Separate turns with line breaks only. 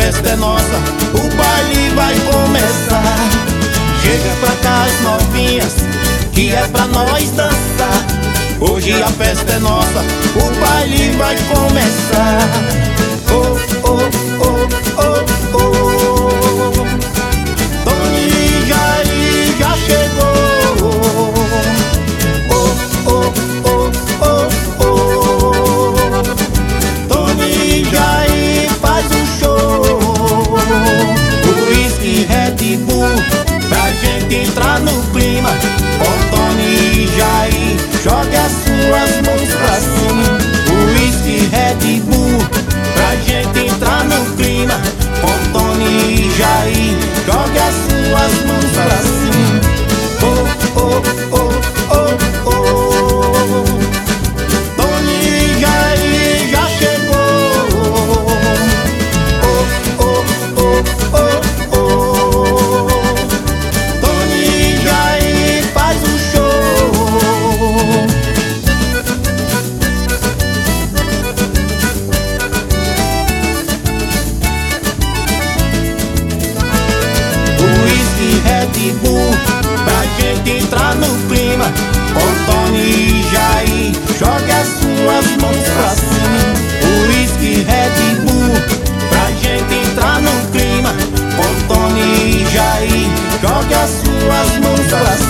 festa é nossa, o baile vai começar. Chega pra cá as novinhas, que é pra nós dançar. Hoje a festa é nossa, o baile vai começar. Oh, oh, oh, oh, oh. Tony Jair já chegou. Oh, oh, oh, oh, oh. Tony Jair faz um show. Whisky, Red Bull, pra gente entrar no clima. Com Tony Jair, jogue as suas mãos pra cima. Whisky, Red Bull, pra gente entrar no clima. Com Tony Jair, jogue as suas mãos pra cima. Oh, oh, oh, oh, oh. Tony Jair já chegou. Oh, oh, oh, oh, oh. Tony Jair faz um show. Whisky, Red Bull, pra gente entrar no clima. Com Tony Jair, jogue as suas mãos pra cima. Whisky, Red Bull, pra gente entrar no clima. Com Tony Jair, jogue as suas mãos pra cima.